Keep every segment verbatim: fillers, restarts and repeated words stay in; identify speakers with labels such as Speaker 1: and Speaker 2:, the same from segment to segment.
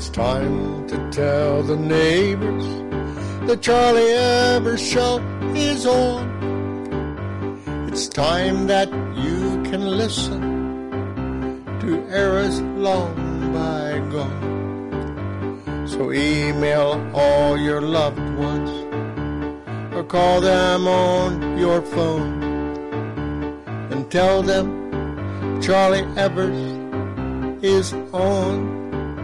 Speaker 1: It's time to tell the neighbors the Charlie Evers Show is on. It's time that you can listen to eras long bygone. So email all your loved ones or call them on your phone and tell them Charlie Evers is on.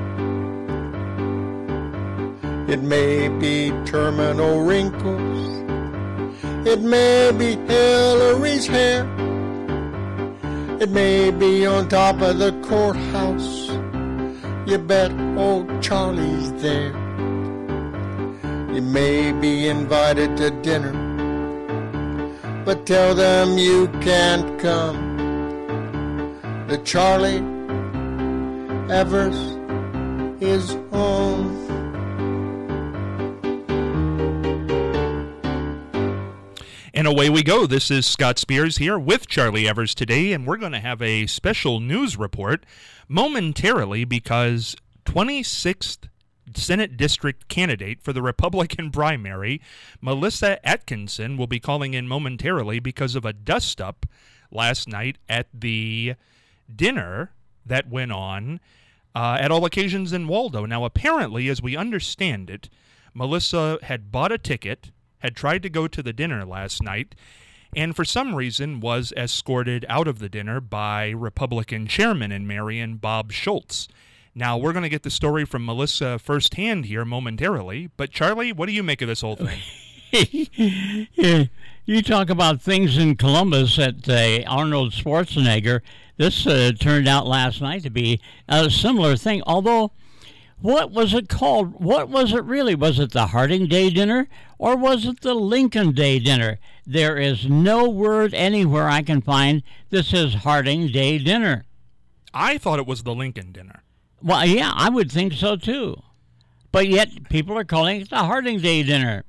Speaker 1: It may be terminal wrinkles, it may be Hillary's hair, it may be on top of the courthouse. You bet old Charlie's there. You may be invited to dinner, but tell them you can't come. The Charlie Evers is on.
Speaker 2: And away we go. This is Scott Spears here with Charlie Evers today, and we're going to have a special news report momentarily because twenty-sixth Senate District candidate for the Republican primary, Melissa Atkinson, will be calling in momentarily because of a dust-up last night at the dinner that went on uh, at All Occasions in Waldo. Now, apparently, as we understand it, Melissa had bought a ticket, had tried to go to the dinner last night, and for some reason was escorted out of the dinner by Republican chairman in Marion, Bob Schultz. Now, we're going to get the story from Melissa firsthand here momentarily, but Charlie, what do you make of this whole thing?
Speaker 3: You talk about things in Columbus at uh, Arnold Schwarzenegger. This uh, turned out last night to be a similar thing, although what was it called? What was it really? Was it the Harding Day dinner or was it the Lincoln Day dinner? There is no word anywhere I can find that says Harding Day dinner.
Speaker 2: I thought it was the Lincoln dinner.
Speaker 3: Well, yeah, I would think so too. But yet people are calling it the Harding Day dinner.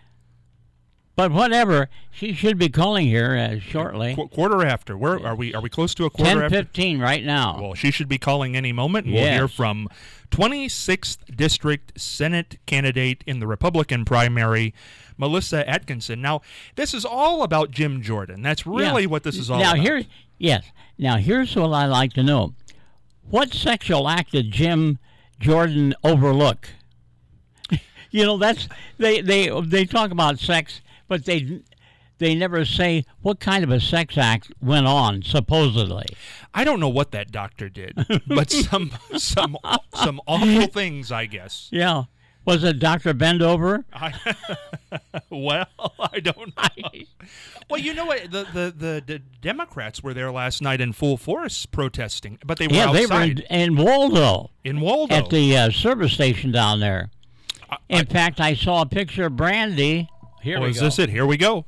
Speaker 3: But whatever, she should be calling here uh, shortly.
Speaker 2: Qu- quarter after. Where are we? Are we close to a quarter
Speaker 3: ten
Speaker 2: after?
Speaker 3: ten fifteen right now.
Speaker 2: Well, she should be calling any moment.
Speaker 3: Yes.
Speaker 2: We'll hear from twenty-sixth District Senate candidate in the Republican primary, Melissa Atkinson. Now, this is all about Jim Jordan. That's really
Speaker 3: yeah.
Speaker 2: what this is all
Speaker 3: now,
Speaker 2: about.
Speaker 3: Here, yes. Now, here's what I like to know. What sexual act did Jim Jordan overlook? You know, that's they, they they talk about sex, but they they never say what kind of a sex act went on, supposedly.
Speaker 2: I don't know what that doctor did, but some some some awful things, I guess.
Speaker 3: Yeah. Was it Doctor Bendover?
Speaker 2: I, well, I don't know. Well, you know what? The, the, the, the Democrats were there last night in full force protesting, but they were
Speaker 3: yeah,
Speaker 2: outside.
Speaker 3: they were in, in Waldo.
Speaker 2: In Waldo.
Speaker 3: At the uh, service station down there.
Speaker 2: I,
Speaker 3: in
Speaker 2: I,
Speaker 3: fact, I saw a picture of Brandy. Here
Speaker 2: oh,
Speaker 3: we
Speaker 2: is
Speaker 3: go.
Speaker 2: Is this it? Here we go.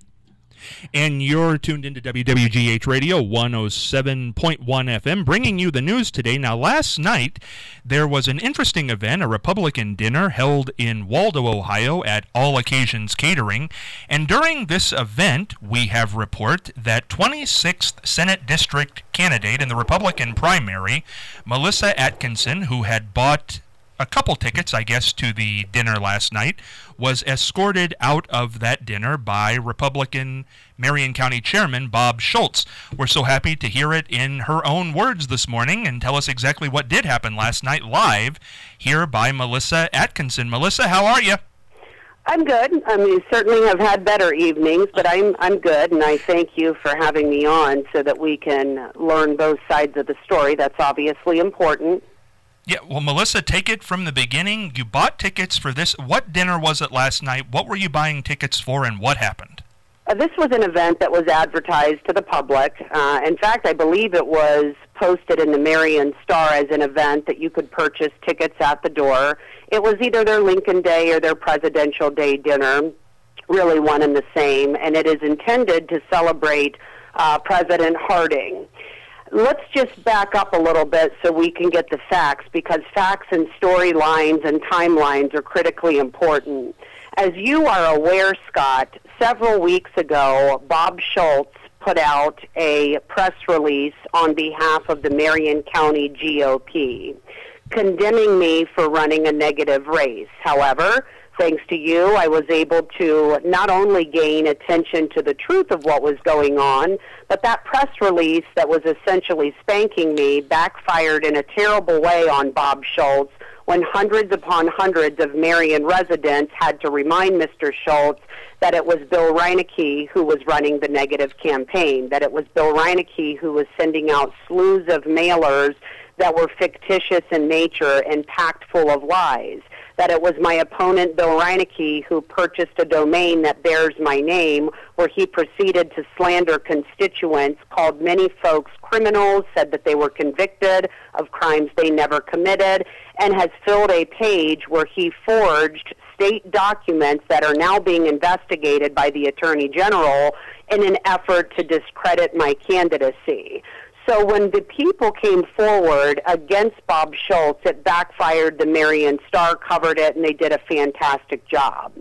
Speaker 2: And you're tuned into W W G H Radio one oh seven point one F M, bringing you the news today. Now, last night, there was an interesting event, a Republican dinner held in Waldo, Ohio at All Occasions Catering. And during this event, we have report that twenty-sixth Senate District candidate in the Republican primary, Melissa Atkinson, who had bought a couple tickets, I guess, to the dinner last night, was escorted out of that dinner by Republican Marion County Chairman Bob Schultz. We're so happy to hear it in her own words this morning and tell us exactly what did happen last night live here by Melissa Atkinson. Melissa, how are you?
Speaker 4: I'm good. I mean, certainly have had better evenings, but I'm I'm good, and I thank you for having me on so that we can learn both sides of the story. That's obviously important.
Speaker 2: Yeah, well, Melissa, take it from the beginning. You bought tickets for this. What dinner was it last night? What were you buying tickets for, and what happened?
Speaker 4: Uh, this was an event that was advertised to the public. Uh, in fact, I believe it was posted in the Marion Star as an event that you could purchase tickets at the door. It was either their Lincoln Day or their Presidential Day dinner, really one and the same, and it is intended to celebrate uh, President Harding. Let's just back up a little bit so we can get the facts, because facts and storylines and timelines are critically important. As you are aware, Scott, several weeks ago, Bob Schultz put out a press release on behalf of the Marion County G O P, condemning me for running a negative race. However, thanks to you, I was able to not only gain attention to the truth of what was going on, but that press release that was essentially spanking me backfired in a terrible way on Bob Schultz when hundreds upon hundreds of Marion residents had to remind Mister Schultz that it was Bill Reineke who was running the negative campaign, that it was Bill Reineke who was sending out slews of mailers that were fictitious in nature and packed full of lies, that it was my opponent, Bill Reineke, who purchased a domain that bears my name, where he proceeded to slander constituents, called many folks criminals, said that they were convicted of crimes they never committed, and has filled a page where he forged state documents that are now being investigated by the Attorney General in an effort to discredit my candidacy. So when the people came forward against Bob Schultz, it backfired. The Marion Star covered it, and they did a fantastic job.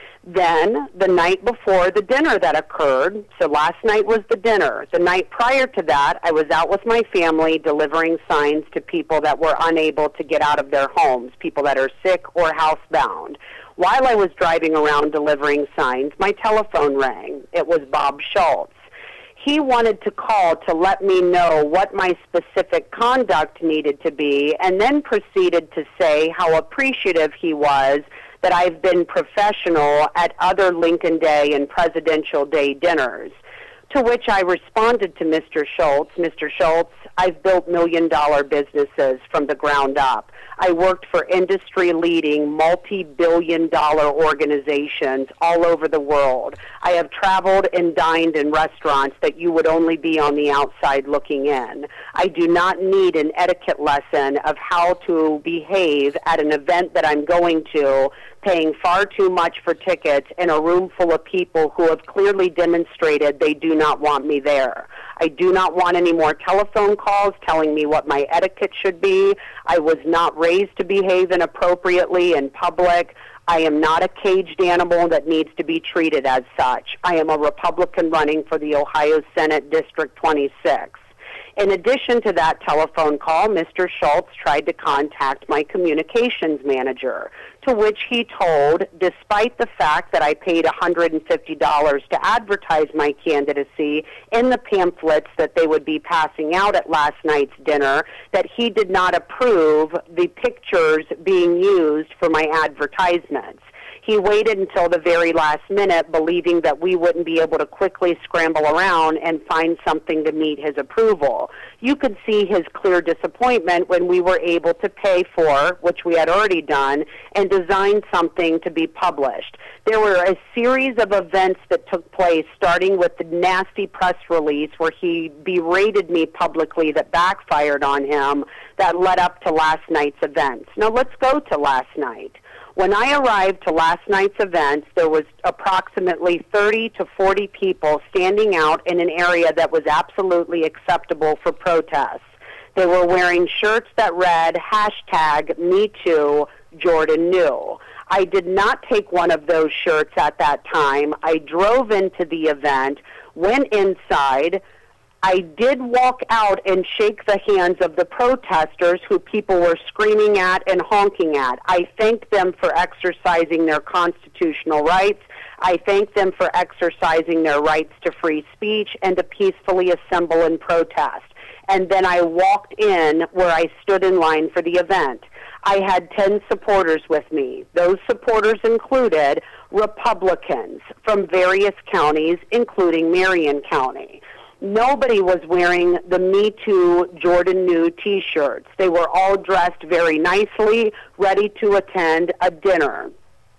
Speaker 4: Then, the night before the dinner that occurred, so last night was the dinner. The night prior to that, I was out with my family delivering signs to people that were unable to get out of their homes, people that are sick or housebound. While I was driving around delivering signs, my telephone rang. It was Bob Schultz. He wanted to call to let me know what my specific conduct needed to be, and then proceeded to say how appreciative he was that I've been professional at other Lincoln Day and Presidential Day dinners. To which I responded to Mister Schultz, Mister Schultz, I've built million-dollar businesses from the ground up. I worked for industry-leading, multi-billion dollar organizations all over the world. I have traveled and dined in restaurants that you would only be on the outside looking in. I do not need an etiquette lesson of how to behave at an event that I'm going to, paying far too much for tickets in a room full of people who have clearly demonstrated they do not want me there. I do not want any more telephone calls telling me what my etiquette should be. I was not raised to behave inappropriately in public. I am not a caged animal that needs to be treated as such. I am a Republican running for the Ohio Senate District twenty-six. In addition to that telephone call, Mister Schultz tried to contact my communications manager, to which he told, despite the fact that I paid one hundred fifty dollars to advertise my candidacy in the pamphlets that they would be passing out at last night's dinner, that he did not approve the pictures being used for my advertisements. He waited until the very last minute, believing that we wouldn't be able to quickly scramble around and find something to meet his approval. You could see his clear disappointment when we were able to pay for, which we had already done, and design something to be published. There were a series of events that took place, starting with the nasty press release where he berated me publicly that backfired on him, that led up to last night's events. Now let's go to last night. When I arrived to last night's events, there was approximately thirty to forty people standing out in an area that was absolutely acceptable for protests. They were wearing shirts that read, hashtag Me Too, Jordan New. I did not take one of those shirts at that time. I drove into the event, went inside. I did walk out and shake the hands of the protesters who people were screaming at and honking at. I thanked them for exercising their constitutional rights. I thanked them for exercising their rights to free speech and to peacefully assemble and protest. And then I walked in where I stood in line for the event. I had ten supporters with me. Those supporters included Republicans from various counties, including Marion County. Nobody was wearing the Me Too Jordan New T-shirts. They were all dressed very nicely, ready to attend a dinner.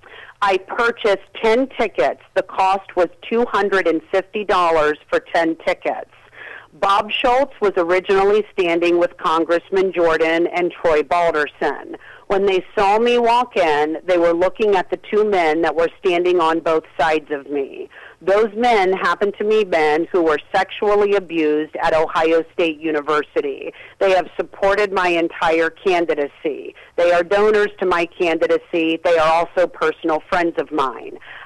Speaker 4: I purchased ten tickets. The cost was two hundred fifty dollars for ten tickets. Bob Schultz was originally standing with Congressman Jordan and Troy Balderson. When they saw me walk in, they were looking at the two men that were standing on both sides of me. Those men happened to be men who were sexually abused at Ohio State University. They have supported my entire candidacy. They are donors to my candidacy. They are also personal friends of mine.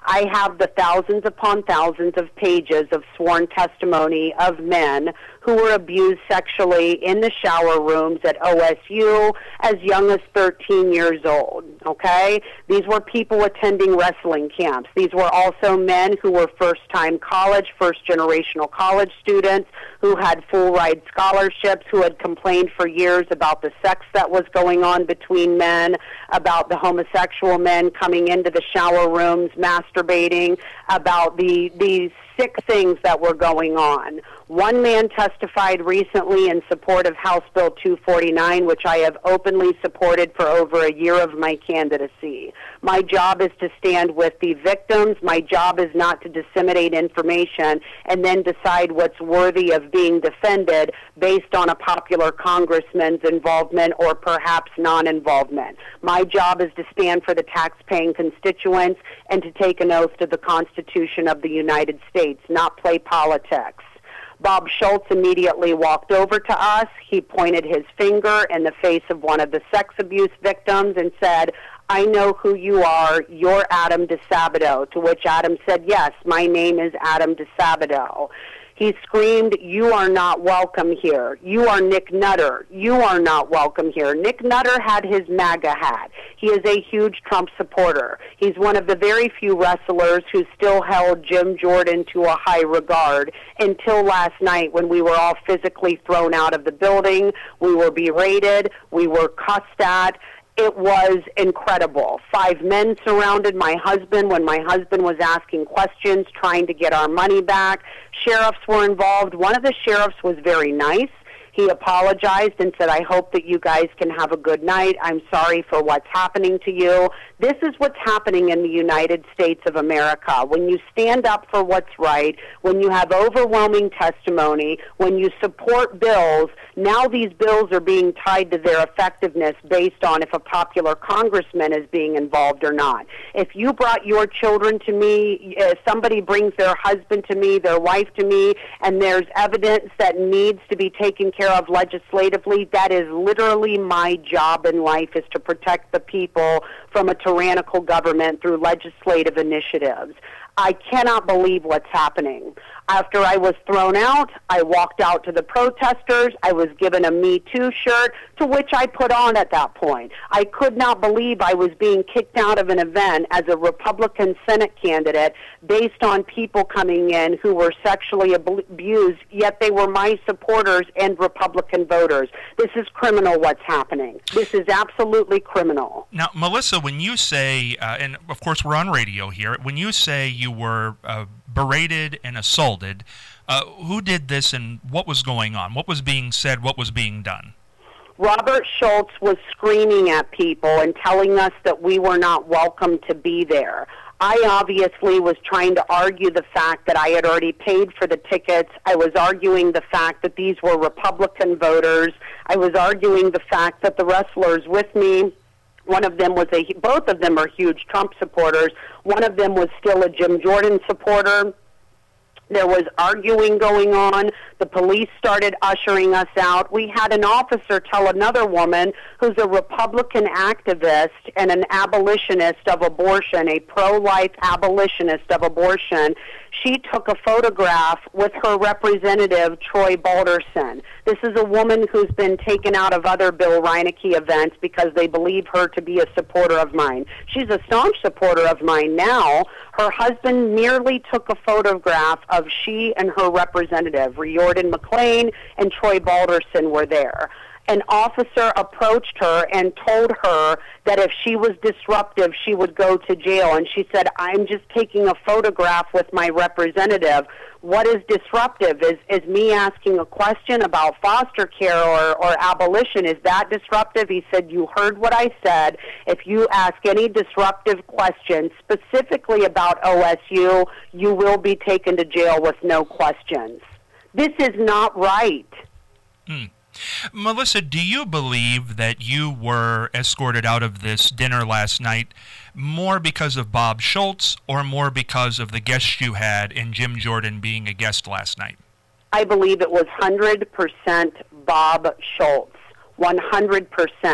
Speaker 4: I have the thousands upon thousands of pages of sworn testimony of men who were abused sexually in the shower rooms at O S U as young as thirteen years old, okay? These were people attending wrestling camps. These were also men who were first-time college, first-generational college students who had full-ride scholarships, who had complained for years about the sex that was going on between men, about the homosexual men coming into the shower rooms, masturbating, about the these sick things that were going on. One man testified recently in support of House Bill two forty-nine, which I have openly supported for over a year of my candidacy. My job is to stand with the victims. My job is not to disseminate information and then decide what's worthy of being defended based on a popular congressman's involvement or perhaps non-involvement. My job is to stand for the tax-paying constituents and to take an oath to the Constitution of the United States, not play politics. Bob Schultz immediately walked over to us. He pointed his finger in the face of one of the sex abuse victims and said, "I know who you are. You're Adam DeSabato." To which Adam said, "Yes, my name is Adam DeSabato." He screamed, "You are not welcome here. You are Nick Nutter. You are not welcome here." Nick Nutter had his MAGA hat. He is a huge Trump supporter. He's one of the very few wrestlers who still held Jim Jordan to a high regard until last night when we were all physically thrown out of the building. We were berated. We were cussed at. It was incredible. Five men surrounded my husband when my husband was asking questions, trying to get our money back. Sheriffs were involved. One of the sheriffs was very nice. He apologized and said, "I hope that you guys can have a good night. I'm sorry for what's happening to you." This is what's happening in the United States of America. When you stand up for what's right, when you have overwhelming testimony, when you support bills, now these bills are being tied to their effectiveness based on if a popular congressman is being involved or not. If you brought your children to me, if somebody brings their husband to me, their wife to me, and there's evidence that needs to be taken care of legislatively, that is literally my job in life, is to protect the people from a tyrannical government through legislative initiatives. I cannot believe what's happening. After I was thrown out, I walked out to the protesters. I was given a Me Too shirt, to which I put on at that point. I could not believe I was being kicked out of an event as a Republican Senate candidate based on people coming in who were sexually ab- abused, yet they were my supporters and Republican voters. This is criminal what's happening. This is absolutely criminal.
Speaker 2: Now, Melissa, when you say, uh, and of course we're on radio here, when you say you were uh, berated and assaulted, uh, who did this and what was going on? What was being said? What was being done?
Speaker 4: Robert Schultz was screaming at people and telling us that we were not welcome to be there. I obviously was trying to argue the fact that I had already paid for the tickets. I was arguing the fact that these were Republican voters. I was arguing the fact that the wrestlers with me, one of them was a, both of them are huge Trump supporters. One of them was still a Jim Jordan supporter. There was arguing going on. The police started ushering us out. We had an officer tell another woman who's a Republican activist and an abolitionist of abortion, a pro-life abolitionist of abortion. She took a photograph with her representative, Troy Balderson. This is a woman who's been taken out of other Bill Reineke events because they believe her to be a supporter of mine. She's a staunch supporter of mine now. Her husband merely took a photograph of she and her representative, Riordan McLean and Troy Balderson were there. An officer approached her and told her that if she was disruptive, she would go to jail. And she said, "I'm just taking a photograph with my representative. What is disruptive? Is is me asking a question about foster care or, or abolition? Is that disruptive?" He said, "You heard what I said. If you ask any disruptive questions specifically about O S U, you will be taken to jail with no questions." This is not right.
Speaker 2: Hmm. Melissa, do you believe that you were escorted out of this dinner last night more because of Bob Schultz or more because of the guest you had in Jim Jordan being a guest last night?
Speaker 4: I believe it was one hundred percent Bob Schultz. one hundred percent.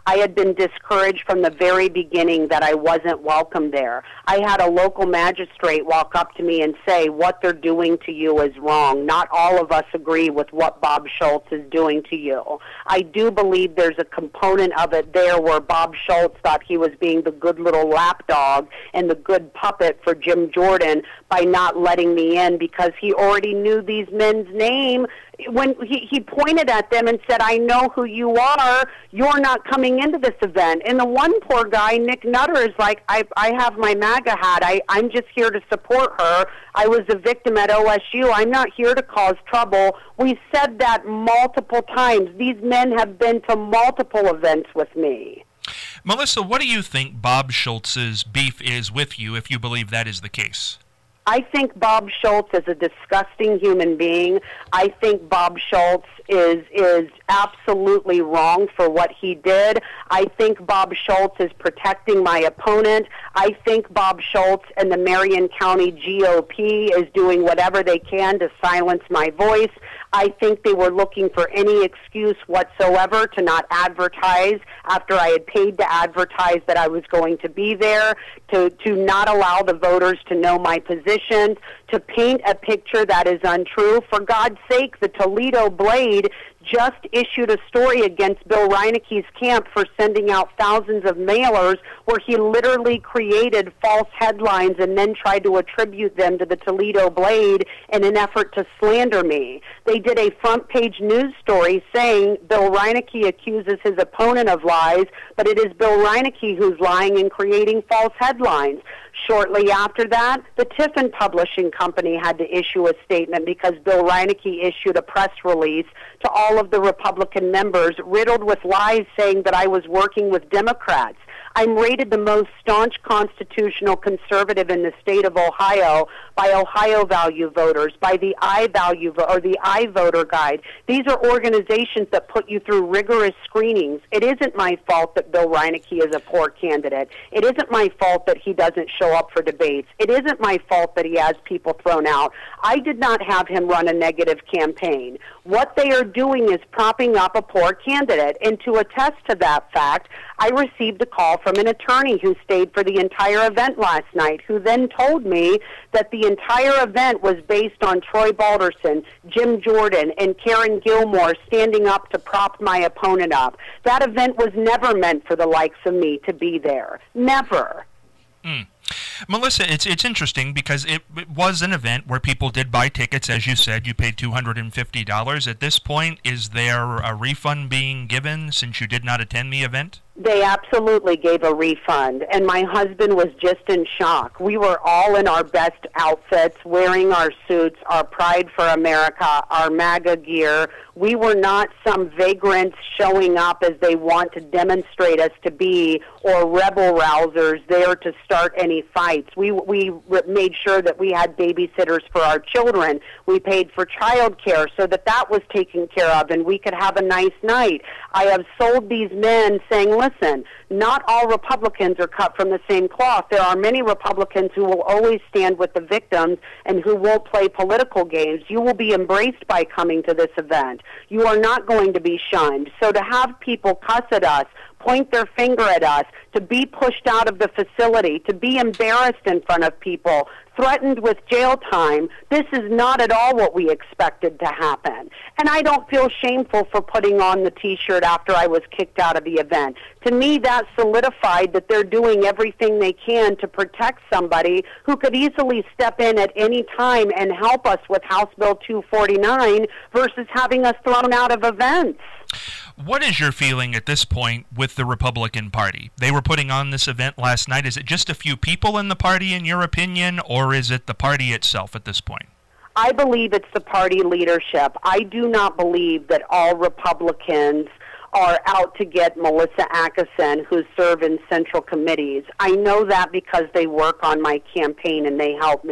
Speaker 4: I had been discouraged from the very beginning that I wasn't welcome there. I had a local magistrate walk up to me and say, what they're doing to you is wrong. Not all of us agree with what Bob Schultz is doing to you. I do believe there's a component of it there where Bob Schultz thought he was being the good little lapdog and the good puppet for Jim Jordan by not letting me in because he already knew these men's name. When he, he pointed at them and said, I know who you are, you're not coming into this event. And the one poor guy, Nick Nutter, is like, I, I have my MAGA hat. I, I'm just here to support her. I was a victim at O S U. I'm not here to cause trouble. We said that multiple times. These men have been to multiple events with me.
Speaker 2: Melissa, what do you think Bob Schultz's beef is with you, if you believe that is the case?
Speaker 4: I think Bob Schultz is a disgusting human being. I think Bob Schultz is is absolutely wrong for what he did. I think Bob Schultz is protecting my opponent. I think Bob Schultz and the Marion County G O P is doing whatever they can to silence my voice. I think they were looking for any excuse whatsoever to not advertise after I had paid to advertise that I was going to be there, to, to not allow the voters to know my position, to paint a picture that is untrue. For God's sake, the Toledo Blade just issued a story against Bill Reineke's camp for sending out thousands of mailers where he literally created false headlines and then tried to attribute them to the Toledo Blade in an effort to slander me. They did a front-page news story saying Bill Reineke accuses his opponent of lies, but it is Bill Reineke who's lying and creating false headlines. Shortly after that, the Tiffin Publishing Company had to issue a statement because Bill Reineke issued a press release to all of the Republican members riddled with lies saying that I was working with Democrats. I'm rated the most staunch constitutional conservative in the state of Ohio by Ohio Value Voters, by the I Value or the I Voter Guide. These are organizations that put you through rigorous screenings. It isn't my fault that Bill Reineke is a poor candidate. It isn't my fault that he doesn't show up for debates. It isn't my fault that he has people thrown out. I did not have him run a negative campaign. What they are doing is propping up a poor candidate. And to attest to that fact, I received a call from an attorney who stayed for the entire event last night, who then told me that the entire event was based on Troy Balderson, Jim Jordan, and Karen Gilmore standing up to prop my opponent up. That event was never meant for the likes of me to be there. Never.
Speaker 2: Mm. Melissa, it's it's interesting because it, it was an event where people did buy tickets. As you said, you paid two hundred fifty dollars. At this point, is there a refund being given since you did not attend the event?
Speaker 4: They absolutely gave a refund, and my husband was just in shock. We were all in our best outfits, wearing our suits, our Pride for America, our MAGA gear. We were not some vagrants showing up as they want to demonstrate us to be, or rebel rousers there to start any fights. We we made sure that we had babysitters for our children. We paid for child care so that that was taken care of, and we could have a nice night. I have sold these men saying, listen, not all Republicans are cut from the same cloth. There are many Republicans who will always stand with the victims and who won't play political games. You will be embraced by coming to this event. You are not going to be shunned. So to have people cuss at us, point their finger at us, to be pushed out of the facility, to be embarrassed in front of people, threatened with jail time, this is not at all what we expected to happen. And I don't feel shameful for putting on the T-shirt after I was kicked out of the event. To me, that solidified that they're doing everything they can to protect somebody who could easily step in at any time and help us with House Bill two forty-nine versus having us thrown out of events.
Speaker 2: What is your feeling at this point with the Republican Party? They were putting on this event last night. Is it just a few people in the party, in your opinion, or is it the party itself at this point?
Speaker 4: I believe it's the party leadership. I do not believe that all Republicans are out to get Melissa Atkinson, who serve in central committees. I know that because they work on my campaign and they help me.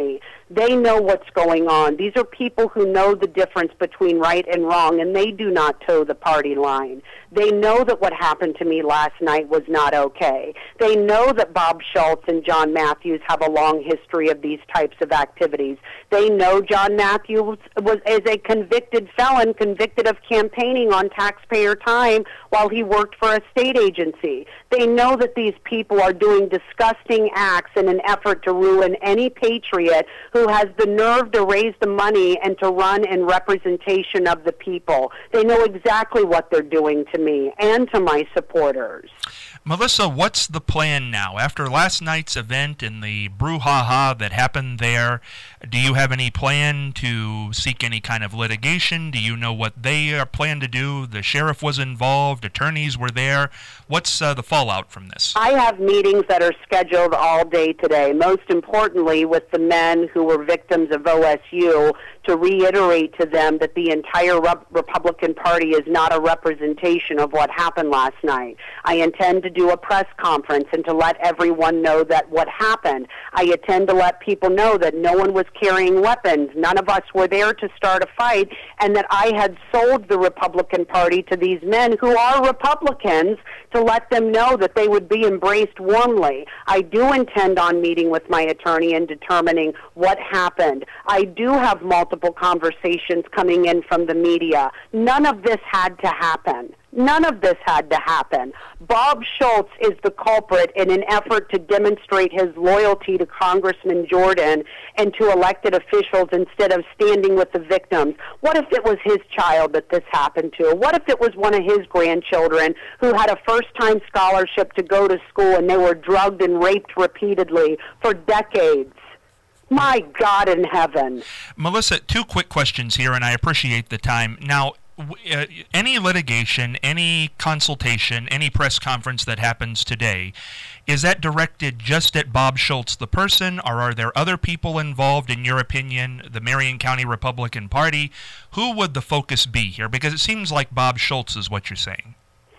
Speaker 4: They know what's going on. These are people who know the difference between right and wrong, and they do not toe the party line. They know that what happened to me last night was not okay. They know that Bob Schultz and John Matthews have a long history of these types of activities. They know John Matthews was is a convicted felon, convicted of campaigning on taxpayer time while he worked for a state agency. They know that these people are doing disgusting acts in an effort to ruin any patriot who has the nerve to raise the money and to run in representation of the people. They know exactly what they're doing to me and to my supporters.
Speaker 2: Melissa, what's the plan now? After last night's event and the brouhaha that happened there, do you have any plan to seek any kind of litigation? Do you know what they are planning to do? The sheriff was involved, attorneys were there. What's uh, the fallout from this?
Speaker 4: I have meetings that are scheduled all day today, most importantly with the men who were victims of O S U, to reiterate to them that the entire Re- Republican Party is not a representation of what happened last night. I intend to do a press conference and to let everyone know that what happened. I intend to let people know that no one was carrying weapons. None of us were there to start a fight, and that I had sold the Republican Party to these men who are Republicans to let them know that they would be embraced warmly. I do intend on meeting with my attorney and determining what happened. I do have multiple conversations coming in from the media. None of this had to happen. None of this had to happen. Bob Schultz is the culprit in an effort to demonstrate his loyalty to Congressman Jordan and to elected officials instead of standing with the victims. What if it was his child that this happened to? What if it was one of his grandchildren who had a first-time scholarship to go to school and they were drugged and raped repeatedly for decades? My God in heaven.
Speaker 2: Melissa, two quick questions here, and I appreciate the time. Now, Uh, any litigation, any consultation, any press conference that happens today, is that directed just at Bob Schultz, the person, or are there other people involved, in your opinion, the Marion County Republican Party? Who would the focus be here? Because it seems like Bob Schultz is what you're saying.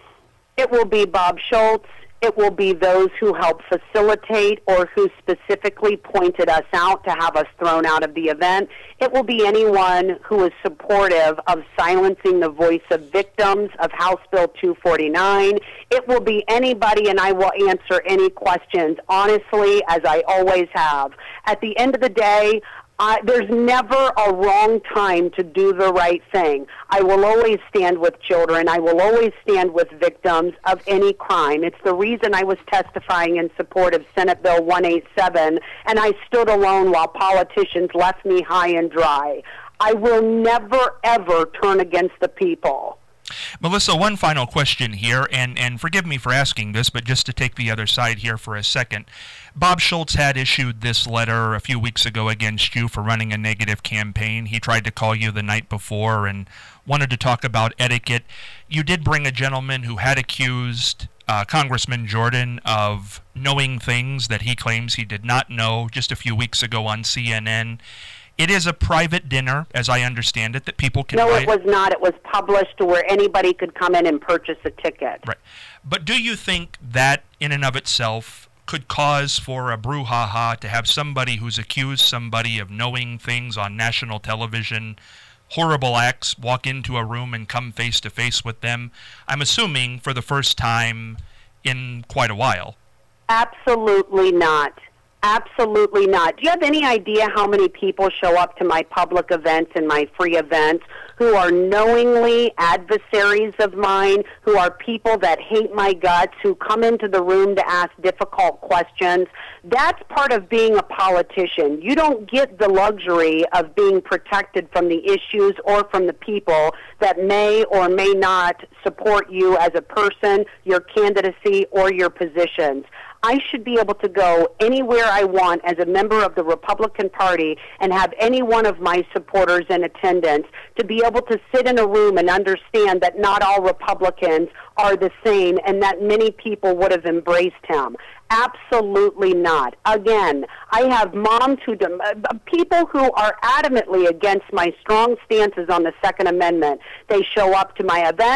Speaker 4: It will be Bob Schultz. It will be those who helped facilitate or who specifically pointed us out to have us thrown out of the event. It will be anyone who is supportive of silencing the voice of victims of House Bill two forty-nine. It will be anybody, and I will answer any questions honestly, as I always have. At the end of the day, Uh, there's never a wrong time to do the right thing. I will always stand with children. I will always stand with victims of any crime. It's the reason I was testifying in support of Senate Bill one eighty-seven, and I stood alone while politicians left me high and dry. I will never, ever turn against the people.
Speaker 2: Melissa, one final question here, and, and forgive me for asking this, but just to take the other side here for a second. Bob Schultz had issued this letter a few weeks ago against you for running a negative campaign. He tried to call you the night before and wanted to talk about etiquette. You did bring a gentleman who had accused uh, Congressman Jordan of knowing things that he claims he did not know just a few weeks ago on C N N. It is a private dinner, as I understand it, that people can
Speaker 4: No,
Speaker 2: buy.
Speaker 4: it was not. It was published to where anybody could come in and purchase a ticket.
Speaker 2: Right. But do you think that in and of itself could cause for a brouhaha to have somebody who's accused somebody of knowing things on national television, horrible acts, walk into a room and come face to face with them? I'm assuming for the first time in quite a while.
Speaker 4: Absolutely not. Absolutely not. Do you have any idea how many people show up to my public events and my free events who are knowingly adversaries of mine, who are people that hate my guts, who come into the room to ask difficult questions? That's part of being a politician. You don't get the luxury of being protected from the issues or from the people that may or may not support you as a person, your candidacy, or your positions. I should be able to go anywhere I want as a member of the Republican Party and have any one of my supporters in attendance to be able to sit in a room and understand that not all Republicans are the same and that many people would have embraced him. Absolutely not. Again, I have moms who, uh, people who are adamantly against my strong stances on the Second Amendment. They show up to my events.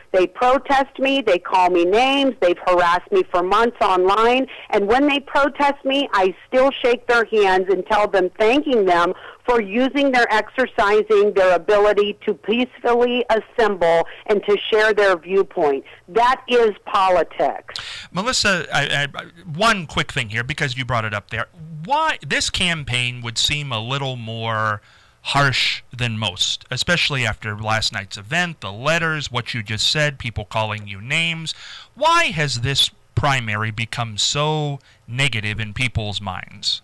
Speaker 4: They protest me, they call me names, they've harassed me for months online, and when they protest me, I still shake their hands and tell them, thanking them for using their exercising their ability to peacefully assemble and to share their viewpoint. That is politics.
Speaker 2: Melissa, I, I, one quick thing here, because you brought it up there. Why this campaign would seem a little more harsh than most, especially after last night's event, the letters, what you just said, people calling you names. Why has this primary become so negative in people's minds?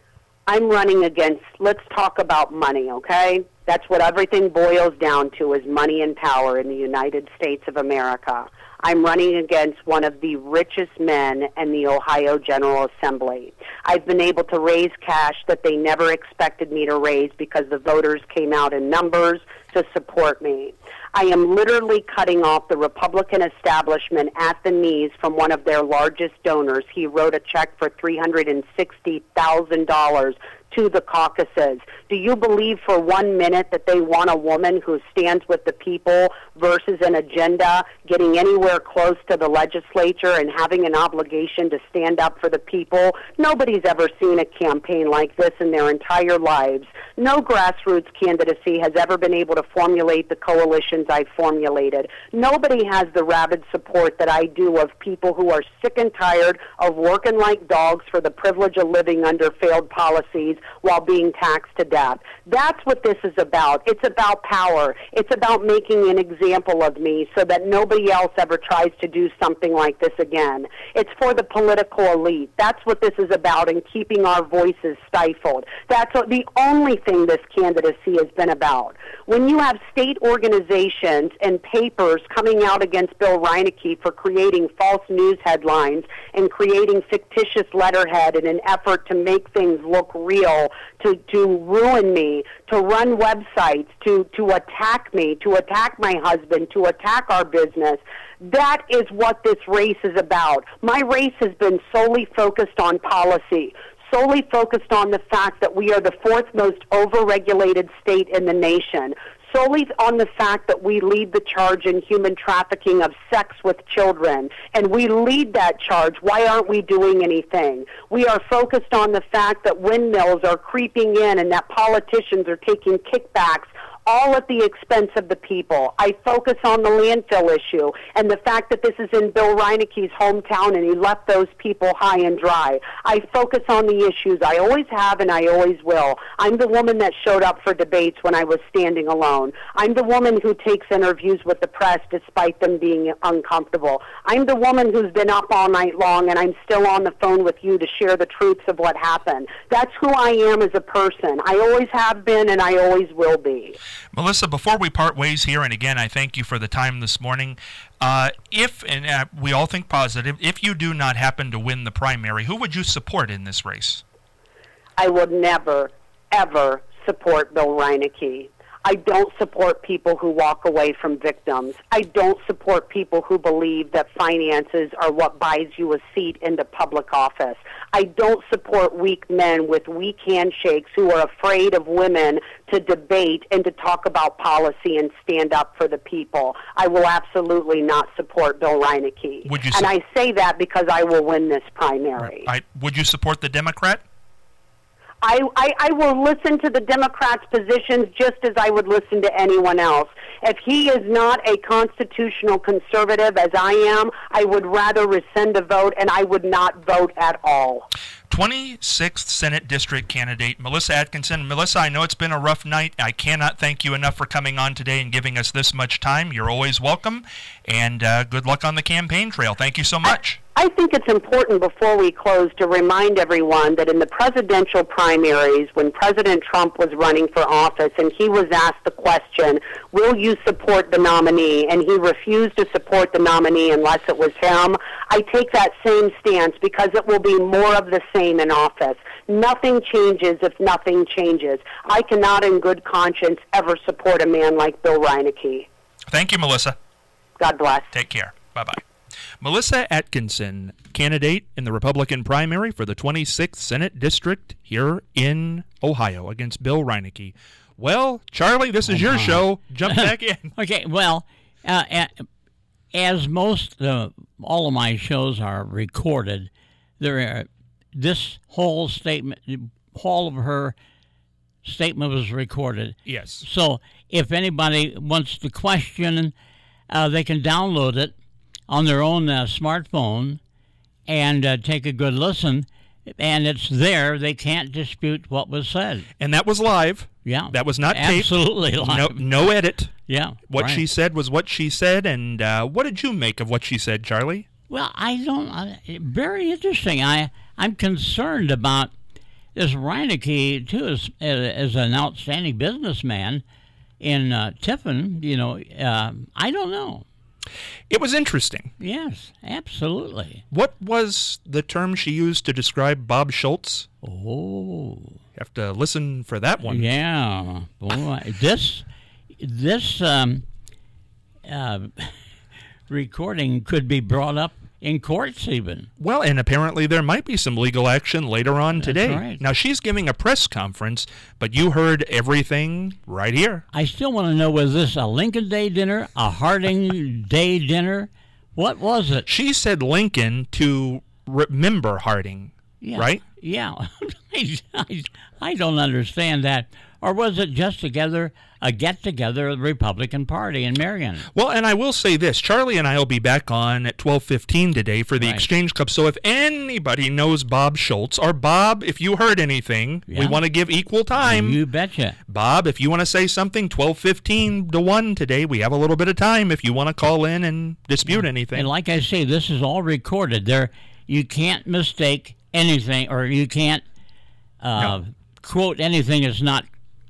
Speaker 4: I'm running against, let's talk about money, okay? That's what everything boils down to, is money and power in the United States of America. I'm running against one of the richest men in the Ohio General Assembly. I've been able to raise cash that they never expected me to raise because the voters came out in numbers to support me. I am literally cutting off the Republican establishment at the knees from one of their largest donors. He wrote a check for three hundred sixty thousand dollars to the caucuses. Do you believe for one minute that they want a woman who stands with the people versus an agenda getting anywhere close to the legislature and having an obligation to stand up for the people? Nobody's ever seen a campaign like this in their entire lives. No grassroots candidacy has ever been able to formulate the coalitions I've formulated. Nobody has the rabid support that I do of people who are sick and tired of working like dogs for the privilege of living under failed policies while being taxed to death. That's what this is about. It's about power. It's about making an example of me so that nobody else ever tries to do something like this again. It's for the political elite. That's what this is about, and keeping our voices stifled. That's what, the only thing this candidacy has been about. When you have state organizations and papers coming out against Bill Reineke for creating false news headlines and creating fictitious letterhead in an effort to make things look real, to, to ruin me, to run websites, to, to attack me, to attack my husband, to attack our business, that is what this race is about. My race has been solely focused on policy, solely focused on the fact that we are the fourth most overregulated state in the nation, solely on the fact that we lead the charge in human trafficking of sex with children, and we lead that charge. Why aren't we doing anything? We are focused on the fact that windmills are creeping in and that politicians are taking kickbacks all at the expense of the people. I focus on the landfill issue and the fact that this is in Bill Reineke's hometown and he left those people high and dry. I focus on the issues. I always have and I always will. I'm the woman that showed up for debates when I was standing alone. I'm the woman who takes interviews with the press despite them being uncomfortable. I'm the woman who's been up all night long and I'm still on the phone with you to share the truths of what happened. That's who I am as a person. I always have been and I always will be.
Speaker 2: Melissa, before we part ways here, and again, I thank you for the time this morning, uh, if, and uh, we all think positive, if you do not happen to win the primary, who would you support in this race?
Speaker 4: I would never, ever support Bill Reineke. I don't support people who walk away from victims. I don't support people who believe that finances are what buys you a seat into public office. I don't support weak men with weak handshakes who are afraid of women to debate and to talk about policy and stand up for the people. I will absolutely not support Bill Reineke.
Speaker 2: Would you
Speaker 4: and I say that because I will win this primary.
Speaker 2: Right. Would you support the Democrat?
Speaker 4: I, I, I will listen to the Democrats' positions just as I would listen to anyone else. If he is not a constitutional conservative, as I am, I would rather rescind a vote, and I would not vote at all.
Speaker 2: twenty-sixth Senate District candidate Melissa Atkinson. Melissa, I know it's been a rough night. I cannot thank you enough for coming on today and giving us this much time. You're always welcome, and uh, good luck on the campaign trail. Thank you so much.
Speaker 4: I think it's important before we close to remind everyone that in the presidential primaries, when President Trump was running for office and he was asked the question, will you support the nominee? And he refused to support the nominee unless it was him. I take that same stance because it will be more of the same in office. Nothing changes if nothing changes. I cannot in good conscience ever support a man like Bill Reineke.
Speaker 2: Thank you, Melissa.
Speaker 4: God bless.
Speaker 2: Take care. Bye-bye. Melissa Atkinson, candidate in the Republican primary for the twenty-sixth Senate District here in Ohio against Bill Reineke. Well, Charlie, this is
Speaker 3: oh
Speaker 2: your
Speaker 3: my.
Speaker 2: show. Jump back in.
Speaker 3: Okay, well, uh, uh, as most, uh, all of my shows are recorded, there are, this whole statement, all of her statement was recorded.
Speaker 2: Yes.
Speaker 3: So if anybody wants to question, uh, they can download it on their own uh, smartphone and uh, take a good listen. And it's there. They can't dispute what was said.
Speaker 2: And that was live.
Speaker 3: Yeah.
Speaker 2: That was not taped.
Speaker 3: Absolutely live.
Speaker 2: No, no edit.
Speaker 3: Yeah.
Speaker 2: What
Speaker 3: right.
Speaker 2: she said was what she said. And uh, what did you make of what she said, Charlie?
Speaker 3: Well, I don't. I, very interesting. I I'm concerned about this Reineke too, as as an outstanding businessman in uh, Tiffin. You know, uh, I don't know.
Speaker 2: It was interesting.
Speaker 3: Yes, absolutely.
Speaker 2: What was the term she used to describe Bob Schultz?
Speaker 3: Oh,
Speaker 2: You have to listen for that one.
Speaker 3: yeah. Boy, this this um, uh, recording could be brought up in courts even.
Speaker 2: Well, and apparently there might be some legal action later on today.
Speaker 3: right.
Speaker 2: Now, she's giving a press conference, but you heard everything right here.
Speaker 3: I still want to know, was this a Lincoln Day dinner, a Harding Day dinner? What was it?
Speaker 2: She said Lincoln to remember Harding,
Speaker 3: Yeah.
Speaker 2: right?
Speaker 3: Yeah. I, I, I don't understand that. Or was it just together, a get-together of the Republican Party in Marion?
Speaker 2: Well, and I will say this. Charlie and I will be back on at twelve fifteen today for the
Speaker 3: Right.
Speaker 2: Exchange Club. So if anybody knows Bob Schultz, or Bob, if you heard anything, we
Speaker 3: Yeah.
Speaker 2: want to give equal time.
Speaker 3: You betcha.
Speaker 2: Bob, if you want to say something, twelve fifteen to one today. We have a little bit of time if you want to call in and dispute anything.
Speaker 3: And like I say, this is all recorded. There, you can't mistake anything, or you can't uh,
Speaker 2: No.
Speaker 3: quote anything that's not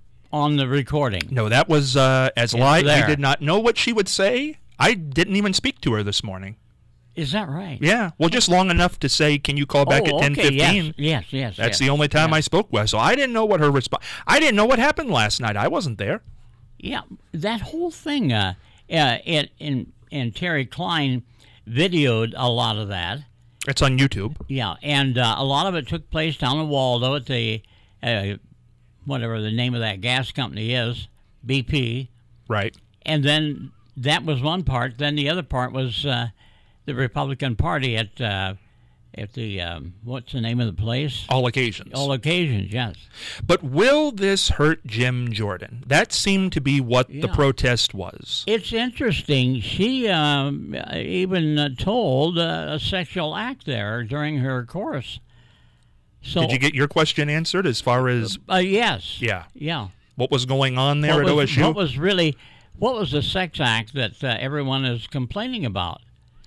Speaker 3: on the recording.
Speaker 2: No, that was uh, as live. I
Speaker 3: there.
Speaker 2: did not know what she would say. I didn't even speak to her this morning.
Speaker 3: Is that right?
Speaker 2: Yeah, well, just long enough to say, can you call back
Speaker 3: oh,
Speaker 2: at ten
Speaker 3: okay.
Speaker 2: fifteen?
Speaker 3: Yes, yes, yes.
Speaker 2: That's
Speaker 3: yes.
Speaker 2: the only time
Speaker 3: yeah.
Speaker 2: I spoke with. So I didn't know what her response. I didn't know what happened last night. I wasn't there.
Speaker 3: Yeah, that whole thing. Uh, uh, it and and Terry Klein videoed a lot of that.
Speaker 2: It's on YouTube.
Speaker 3: Yeah, and uh, a lot of it took place down in Waldo at the uh, whatever the name of that gas company is, B P.
Speaker 2: Right.
Speaker 3: And then that was one part. Then the other part was uh, the Republican Party at uh, at the um, what's the name of the place?
Speaker 2: All occasions.
Speaker 3: All occasions, yes.
Speaker 2: But will this hurt Jim Jordan? That seemed to be what the
Speaker 3: Yeah.
Speaker 2: protest was.
Speaker 3: It's interesting. She um, even uh, told uh, a sexual act there during her course. So,
Speaker 2: Did you get your question answered as far as
Speaker 3: Uh, yes.
Speaker 2: yeah,
Speaker 3: Yeah.
Speaker 2: what was going on there
Speaker 3: What
Speaker 2: at
Speaker 3: was,
Speaker 2: O S U?
Speaker 3: what was really, what was the sex act that uh, everyone is complaining about?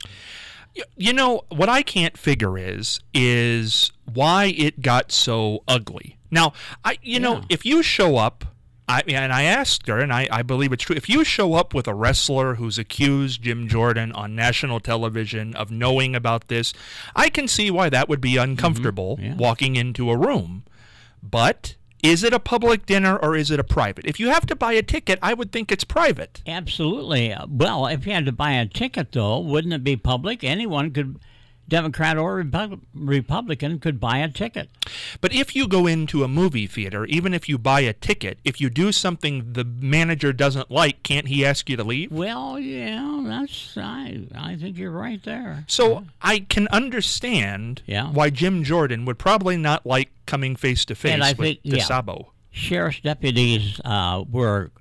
Speaker 2: Y- You know, what I can't figure is is why it got so ugly. Now, I you know,
Speaker 3: Yeah.
Speaker 2: if you show up, I and I asked her, and I, I believe it's true, if you show up with a wrestler who's accused Jim Jordan on national television of knowing about this, I can see why that would be uncomfortable
Speaker 3: Yeah.
Speaker 2: walking into a room. But is it a public dinner or is it a private? If you have to buy a ticket, I would think it's private.
Speaker 3: Absolutely. Uh, Well, if you had to buy a ticket, though, wouldn't it be public? Anyone could, Democrat or Repub- Republican, could buy a ticket.
Speaker 2: But if you go into a movie theater, even if you buy a ticket, if you do something the manager doesn't like, can't he ask you to leave?
Speaker 3: Well, yeah, that's, I, I think you're right there.
Speaker 2: So I can understand
Speaker 3: Yeah.
Speaker 2: why Jim Jordan would probably not like coming face to
Speaker 3: And I
Speaker 2: face with
Speaker 3: think- yeah.
Speaker 2: DeSabo.
Speaker 3: Sheriff's deputies uh, were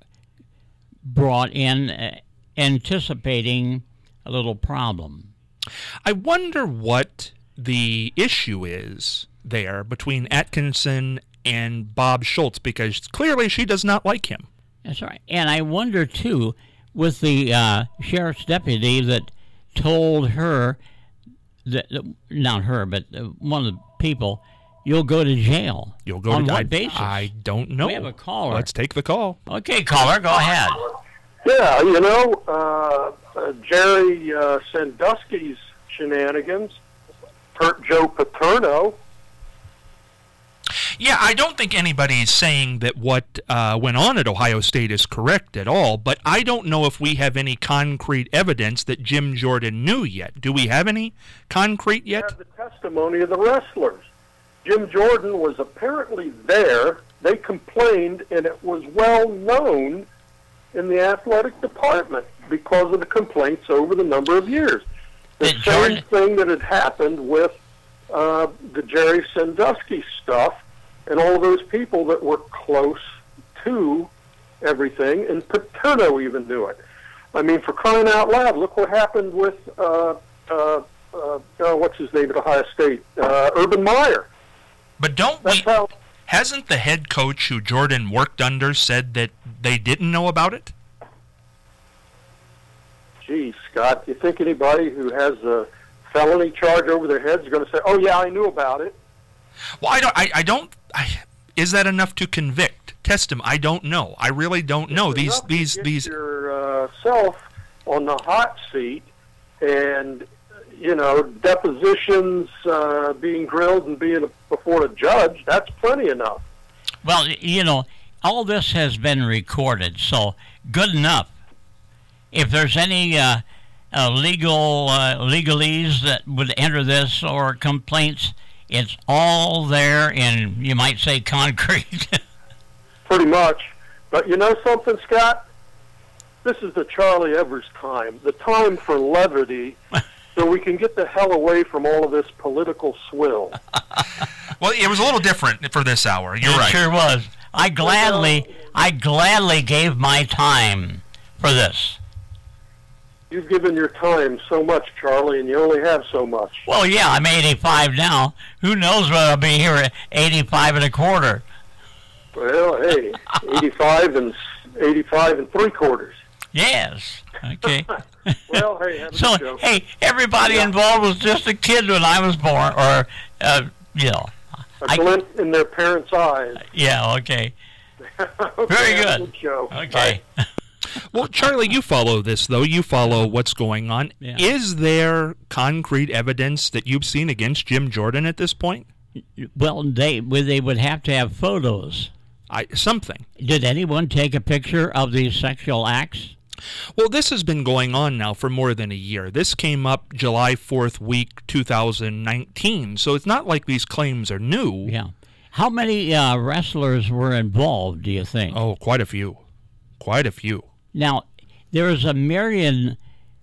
Speaker 3: brought in uh, anticipating a little problem.
Speaker 2: I wonder what the issue is there between Atkinson and Bob Schultz, because clearly she does not like him.
Speaker 3: That's right. And I wonder, too, with the uh, sheriff's deputy that told her, that not her, but uh, one of the people, you'll go to jail.
Speaker 2: You'll go
Speaker 3: On
Speaker 2: to
Speaker 3: what
Speaker 2: I,
Speaker 3: basis?
Speaker 2: I don't know.
Speaker 3: We have a caller.
Speaker 2: Let's take the call.
Speaker 3: Okay, caller, go ahead.
Speaker 5: Yeah, you know, uh, uh, Jerry uh, Sandusky's shenanigans hurt Joe Paterno.
Speaker 2: Yeah, I don't think anybody's saying that what uh, went on at Ohio State is correct at all, but I don't know if we have any concrete evidence that Jim Jordan knew yet. Do we have any concrete
Speaker 5: We
Speaker 2: yet?
Speaker 5: have the testimony of the wrestlers. Jim Jordan was apparently there. They complained, and it was well known in the athletic department. because of the complaints over the number of years. The
Speaker 3: Did
Speaker 5: same
Speaker 3: Jordan-
Speaker 5: thing that had happened with uh, the Jerry Sandusky stuff and all those people that were close to everything, and Paterno even knew it. I mean, for crying out loud, look what happened with, uh, uh, uh, uh, what's his name at Ohio State, uh, Urban Meyer.
Speaker 2: But don't
Speaker 5: That's
Speaker 2: we...
Speaker 5: how...
Speaker 2: Hasn't the head coach who Jordan worked under said that they didn't know about it?
Speaker 5: Geez, Scott, do you think anybody who has a felony charge over their head is going to say, "Oh yeah, I knew about it"?
Speaker 2: Well, I don't. I, I don't. I, is that enough to convict? Test him. I don't know. I really don't know. These
Speaker 5: Enough to
Speaker 2: these
Speaker 5: get
Speaker 2: these.
Speaker 5: yourself on the hot seat, and you know, depositions, uh, being grilled, and being before a judge. That's plenty enough.
Speaker 3: Well, you know, all this has been recorded, so good enough. If there's any uh, uh, legal uh, legalese that would enter this or complaints, it's all there in, you might say, concrete.
Speaker 5: Pretty much. But you know something, Scott? This is the Charlie Evers time, the time for levity, so we can get the hell away from all of this political swill.
Speaker 2: Well, it was a little different for this hour. You're
Speaker 3: It
Speaker 2: right.
Speaker 3: sure was. I gladly, I gladly gave my time for this.
Speaker 5: You've given your time so much, Charlie, and you only have so much.
Speaker 3: Well, yeah, I'm eighty-five now. Who knows when I'll be here at eighty-five and a quarter?
Speaker 5: Well, hey, eighty-five and eighty-five and three quarters.
Speaker 3: Yes. Okay.
Speaker 5: Well, hey, have a
Speaker 3: So,
Speaker 5: good show.
Speaker 3: hey, everybody
Speaker 5: Yeah.
Speaker 3: involved was just a kid when I was born, or, uh, you know.
Speaker 5: A
Speaker 3: I-
Speaker 5: glint in their parents' eyes.
Speaker 3: Yeah, okay.
Speaker 5: Okay,
Speaker 3: Very
Speaker 5: have a
Speaker 3: good.
Speaker 5: show.
Speaker 3: Okay.
Speaker 2: Well, Charlie, you follow this, though. You follow what's going on.
Speaker 3: Yeah.
Speaker 2: Is there concrete evidence that you've seen against Jim Jordan at this point?
Speaker 3: Well, they well, they would have to have photos.
Speaker 2: I something.
Speaker 3: Did anyone take a picture of these sexual acts?
Speaker 2: Well, this has been going on now for more than a year. This came up July fourth week, two thousand nineteen. So it's not like these claims are new.
Speaker 3: Yeah. How many uh, wrestlers were involved, do you think?
Speaker 2: Oh, quite a few. Quite a few.
Speaker 3: Now, there is a Marion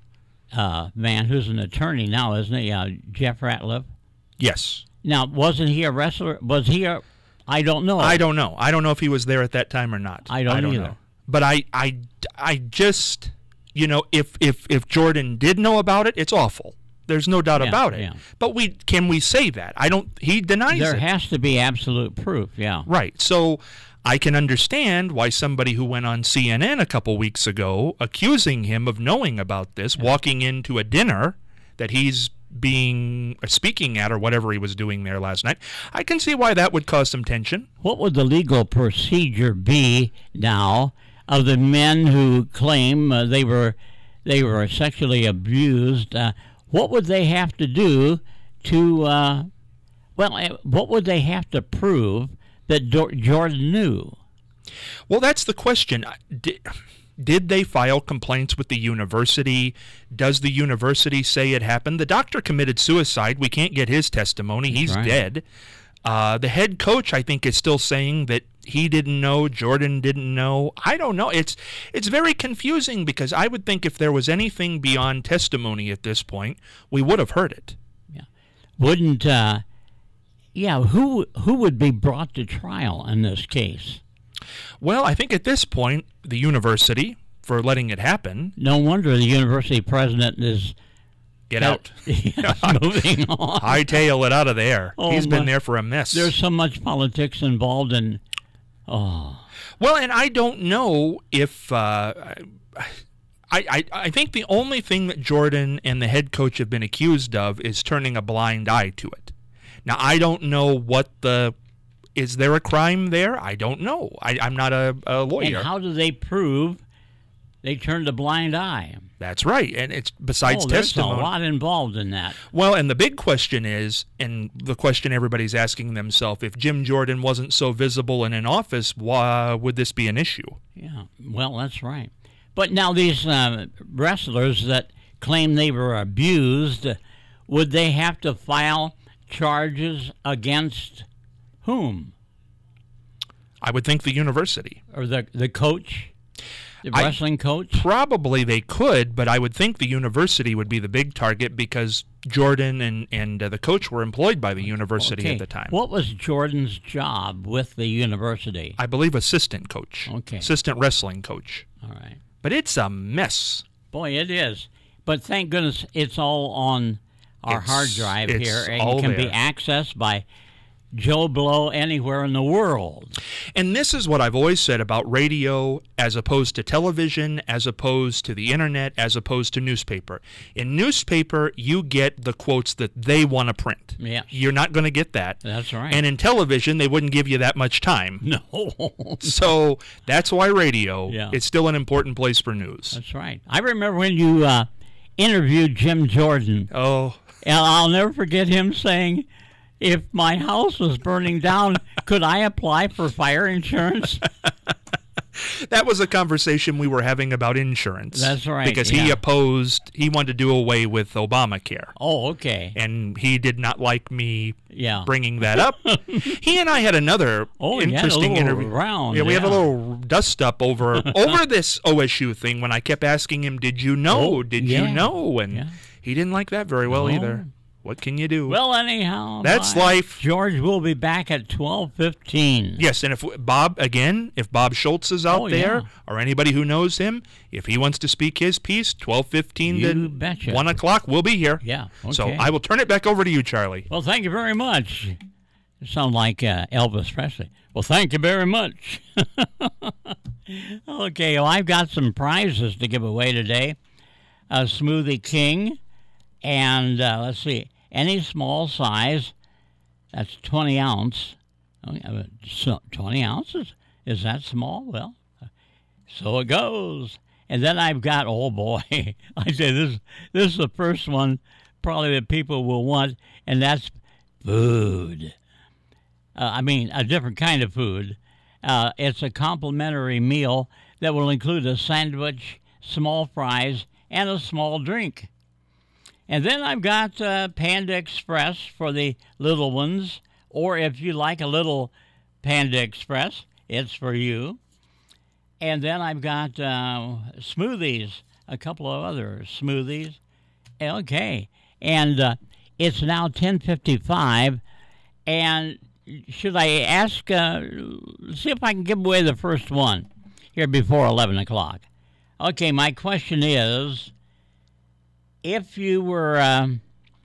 Speaker 3: uh, man who's an attorney now, isn't he? Uh, Jeff Ratliff.
Speaker 2: Yes.
Speaker 3: Now, wasn't he a wrestler? Was he a... I don't know.
Speaker 2: I don't know. I don't know if he was there at that time or not.
Speaker 3: I don't either.
Speaker 2: know. But I, I, I just, you know, if, if, if Jordan did know about it, it's awful. There's no doubt
Speaker 3: Yeah,
Speaker 2: about it.
Speaker 3: yeah.
Speaker 2: But we can we say that? I don't. He denies
Speaker 3: There
Speaker 2: it.
Speaker 3: has to be absolute proof, yeah.
Speaker 2: Right. So I can understand why somebody who went on C N N a couple weeks ago accusing him of knowing about this, walking into a dinner that he's being uh, speaking at or whatever he was doing there last night, I can see why that would cause some tension.
Speaker 3: What would the legal procedure be now of the men who claim uh, they were they were sexually abused? Uh, what would they have to do to, uh, well, uh, what would they have to prove that Do- Jordan knew?
Speaker 2: Well, that's the question. Did, did they file complaints with the university? Does the university say it happened? The doctor committed suicide. We can't get his testimony. He's
Speaker 3: right.
Speaker 2: dead. Uh, the head coach, I think, is still saying that he didn't know, Jordan didn't know. I don't know. It's it's very confusing because I would think if there was anything beyond testimony at this point, we would have heard it.
Speaker 3: Yeah. Wouldn't, uh, yeah, who who would be brought to trial in this case?
Speaker 2: Well, I think at this point, the university, for letting it happen,
Speaker 3: No wonder the university president is
Speaker 2: get out.
Speaker 3: moving on.
Speaker 2: Hightail it out of there.
Speaker 3: Oh,
Speaker 2: He's been
Speaker 3: my-
Speaker 2: there for a mess.
Speaker 3: There's so much politics involved in, oh,
Speaker 2: Well, and I don't know if uh, I, I I think the only thing that Jordan and the head coach have been accused of is turning a blind eye to it. Now, I don't know what the is there a crime there? I don't know. I, I'm not a, a
Speaker 3: and
Speaker 2: lawyer.
Speaker 3: how do they prove they turned a blind eye?
Speaker 2: That's right, and it's besides
Speaker 3: oh, there's
Speaker 2: testimony.
Speaker 3: a lot involved in that.
Speaker 2: Well, and the big question is, and the question everybody's asking themselves, if Jim Jordan wasn't so visible and in office, why would this be an issue?
Speaker 3: Yeah, well, that's right. But now these uh, wrestlers that claim they were abused, uh, would they have to file charges against whom?
Speaker 2: I would think the university.
Speaker 3: Or the the coach? The
Speaker 2: I-
Speaker 3: wrestling coach?
Speaker 2: Probably they could, but I would think the university would be the big target because Jordan and, and uh, the coach were employed by the university
Speaker 3: Okay.
Speaker 2: at the time.
Speaker 3: What was Jordan's job with the university?
Speaker 2: I believe assistant coach.
Speaker 3: Okay.
Speaker 2: Assistant wrestling coach.
Speaker 3: All right.
Speaker 2: But it's a mess.
Speaker 3: Boy, it is. But thank goodness it's all on our
Speaker 2: It's-
Speaker 3: hard drive
Speaker 2: it's
Speaker 3: here, and
Speaker 2: all
Speaker 3: it can be
Speaker 2: there.
Speaker 3: accessed by Joe Blow anywhere in the world.
Speaker 2: And this is what I've always said about radio as opposed to television, as opposed to the internet, as opposed to newspaper. In newspaper, you get the quotes that they want to print.
Speaker 3: Yeah.
Speaker 2: You're not going to get that.
Speaker 3: That's right.
Speaker 2: And in television, they wouldn't give you that much time.
Speaker 3: No.
Speaker 2: So that's why radio
Speaker 3: Yeah.
Speaker 2: is still an important place for news.
Speaker 3: That's right. I remember when you uh, interviewed Jim Jordan,
Speaker 2: Oh,
Speaker 3: and I'll never forget him saying, if my house was burning down, could I apply for fire insurance?
Speaker 2: that was a conversation we were having about insurance.
Speaker 3: That's right,
Speaker 2: Because he
Speaker 3: yeah.
Speaker 2: opposed, he wanted to do away with Obamacare.
Speaker 3: Oh, okay.
Speaker 2: And he did not like me
Speaker 3: Yeah.
Speaker 2: bringing that up. He and I had another
Speaker 3: Oh, you had a
Speaker 2: interesting
Speaker 3: little
Speaker 2: interview.
Speaker 3: round,
Speaker 2: yeah, we had a
Speaker 3: yeah.
Speaker 2: little dust up over over this O S U thing when I kept asking him, "Did you know?
Speaker 3: Oh,
Speaker 2: Did
Speaker 3: yeah.
Speaker 2: you know?" And
Speaker 3: Yeah.
Speaker 2: he didn't like that very well
Speaker 3: No.
Speaker 2: either. What can you do?
Speaker 3: Well, anyhow,
Speaker 2: That's
Speaker 3: my-
Speaker 2: life.
Speaker 3: George will be back at twelve fifteen.
Speaker 2: Yes, and if Bob, again, if Bob Schultz is out
Speaker 3: Oh,
Speaker 2: there,
Speaker 3: yeah.
Speaker 2: or anybody who knows him, if he wants to speak his piece, twelve fifteen
Speaker 3: You
Speaker 2: to
Speaker 3: betcha.
Speaker 2: one o'clock, we'll be here.
Speaker 3: Yeah,
Speaker 2: So
Speaker 3: okay.
Speaker 2: I will turn it back over to you, Charlie.
Speaker 3: Well, thank you very much. You sound like uh, Elvis Presley. Well, thank you very much. Okay, well, I've got some prizes to give away today. A Smoothie King, and uh, let's see, any small size, that's twenty ounce. Oh, yeah, so twenty ounces? Is that small? Well, so it goes. And then I've got, oh boy, I say this, this is the first one probably that people will want, and that's food. Uh, I mean, a different kind of food. Uh, it's a complimentary meal that will include a sandwich, small fries, and a small drink. And then I've got uh, Panda Express for the little ones, or if you like a little Panda Express, it's for you. And then I've got uh, smoothies, a couple of other smoothies. Okay. And uh, it's now ten fifty-five, and should I ask, uh, see if I can give away the first one here before eleven o'clock. Okay, my question is, if you were, um,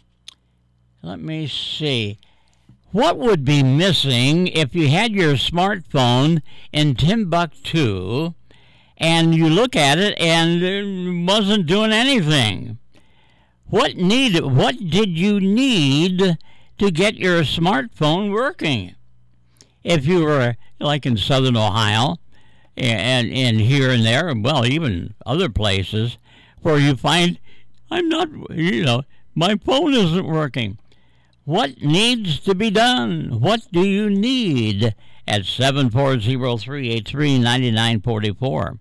Speaker 3: let me see, what would be missing if you had your smartphone in Timbuktu and you look at it and it wasn't doing anything? What need? What did you need to get your smartphone working? If you were like in Southern Ohio and, and here and there, well, even other places where you find, I'm not, you know, my phone isn't working. What needs to be done? What do you need? At seven four zero, three eight three, nine nine four four.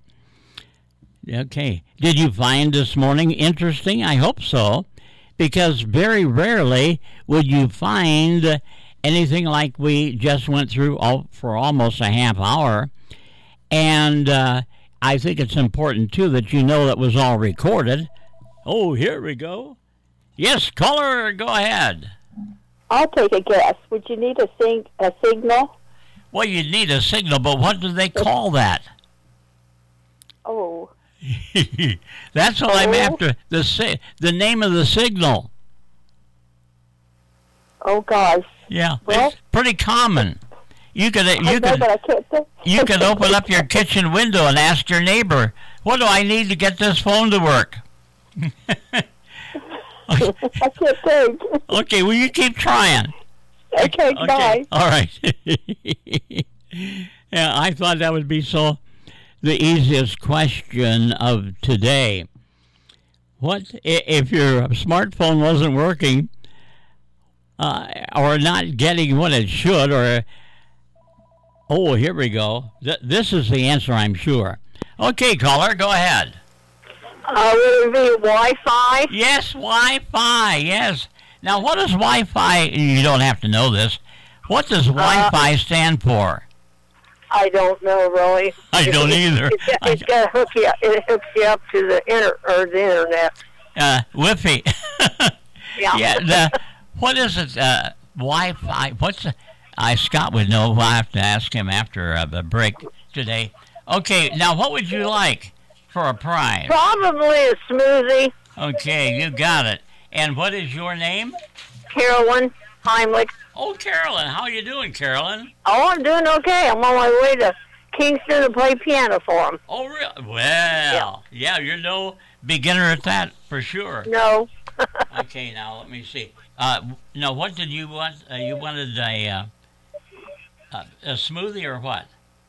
Speaker 3: Okay. Did you find this morning interesting? I hope so, because very rarely would you find anything like we just went through all, for almost a half hour. And uh, I think it's important, too, that you know that was all recorded. Oh, here we go. Yes, caller, go ahead.
Speaker 6: I'll take a guess. Would you need a, sing- a signal?
Speaker 3: Well, you need a signal, but what do they call that?
Speaker 6: Oh,
Speaker 3: That's what I'm
Speaker 6: Oh.
Speaker 3: after, the si- the name of the signal.
Speaker 6: oh gosh.
Speaker 3: Yeah,
Speaker 6: Well-
Speaker 3: it's pretty common. You could
Speaker 6: I
Speaker 3: you
Speaker 6: know,
Speaker 3: could
Speaker 6: but I can't think.
Speaker 3: you could open up your kitchen window and ask your neighbor, "What do I need to get this phone to work?"
Speaker 6: I can't think.
Speaker 3: Okay, well, you keep trying.
Speaker 6: Okay, bye.
Speaker 3: All right. Yeah, I thought that would be so the easiest question of today. What i- if your smartphone wasn't working uh, or not getting what it should? Or oh, here we go. Th- this is the answer, I'm sure. Okay, caller, go ahead.
Speaker 6: Uh, would it be Wi-Fi?
Speaker 3: Yes, Wi-Fi. Yes. Now, what does Wi-Fi? You don't have to know this. What does Wi-Fi stand for?
Speaker 6: I don't know really.
Speaker 3: I don't either.
Speaker 6: It's, it's, it's got to hook you. Up, it hooks you up to the inter or the internet.
Speaker 3: Uh, Wi-Fi.
Speaker 6: Yeah.
Speaker 3: Yeah. The, what is it? Uh, Wi-Fi. What's the, I Scott would know. I'll have to ask him after uh, the break today. Okay. Now, what would you like for a prize?
Speaker 6: Probably a smoothie.
Speaker 3: Okay, you got it. And what is your name?
Speaker 6: Carolyn Heimlich.
Speaker 3: Oh, Carolyn. How you doing, Carolyn?
Speaker 6: Oh, I'm doing okay. I'm on my way to Kingston to play piano for him.
Speaker 3: Oh, really? Well, yeah, you're no beginner at that for sure.
Speaker 6: No.
Speaker 3: Okay, now let me see. Uh, no, what did you want? Uh, you wanted a, uh, a a smoothie or what?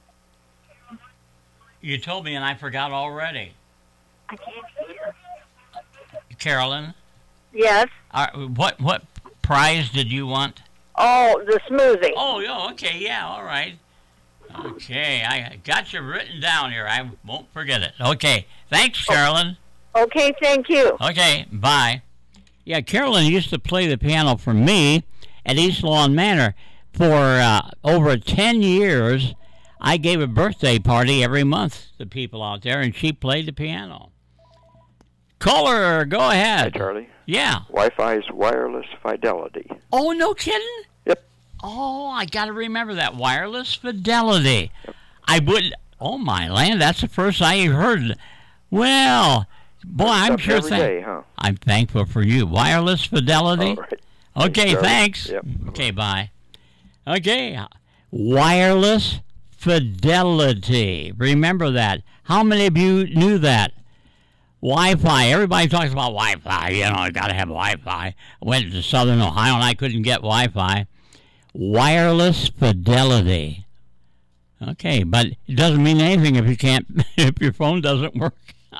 Speaker 3: You told me and I forgot already.
Speaker 6: I can't hear.
Speaker 3: Carolyn,
Speaker 6: Yes.
Speaker 3: uh, what what prize did you want?
Speaker 6: Oh, the smoothie.
Speaker 3: Oh, yeah, okay, yeah, all right. Okay, I got you written down here. I won't forget it. Okay, thanks, Carolyn.
Speaker 6: Okay, thank you.
Speaker 3: Okay, bye. Yeah, Carolyn used to play the piano for me at East Lawn Manor. For uh, over ten years, I gave a birthday party every month to people out there, and she played the piano. Caller, go ahead.
Speaker 7: Hi, Charlie.
Speaker 3: Yeah.
Speaker 7: Wi-Fi's wireless fidelity.
Speaker 3: Oh, no kidding?
Speaker 7: Yep.
Speaker 3: Oh, I got to remember that. Wireless fidelity. Yep. I would... Oh, my land, that's the first I heard. Well, boy, I'm sure...
Speaker 7: Every
Speaker 3: thank-
Speaker 7: day, huh?
Speaker 3: I'm thankful for you. Wireless fidelity?
Speaker 7: All right.
Speaker 3: Okay,
Speaker 7: Thanks,
Speaker 3: thanks.
Speaker 7: Yep.
Speaker 3: Okay, bye. Okay, wireless fidelity. Remember that. How many of you knew that? Wi-Fi. Everybody talks about Wi-Fi. You know, I got to have Wi-Fi. I went to Southern Ohio and I couldn't get Wi-Fi. Wireless fidelity. Okay, but it doesn't mean anything if you can't, if your phone doesn't work.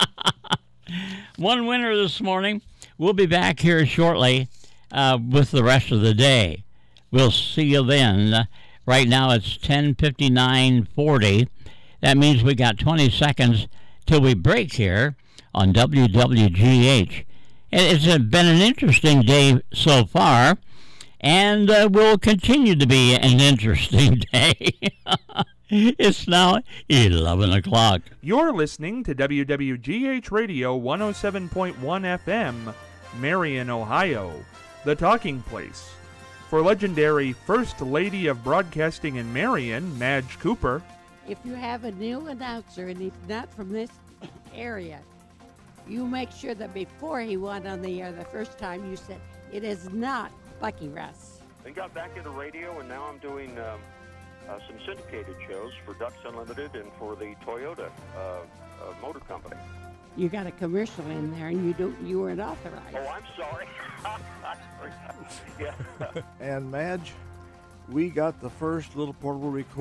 Speaker 3: One winner this morning. We'll be back here shortly uh, with the rest of the day. We'll see you then. Uh, right now it's ten fifty-nine forty. That means we got twenty seconds till we break here on W W G H. It's been an interesting day so far, and uh, will continue to be an interesting day. It's now eleven o'clock.
Speaker 2: You're listening to W W G H Radio one oh seven point one F M, Marion, Ohio, the talking place. For legendary First Lady of Broadcasting in Marion, Madge Cooper.
Speaker 8: If you have a new announcer and he's not from this area, you make sure that before he went on the air the first time, you said, it is not Bucky Russ.
Speaker 9: I got back into radio, and now I'm doing um, uh, some syndicated shows for Ducks Unlimited and for the Toyota uh, uh, Motor Company.
Speaker 8: You got a commercial in there, and you don't. You weren't authorized.
Speaker 9: Oh, I'm sorry. yeah.
Speaker 10: And Madge, we got the first little portable recorder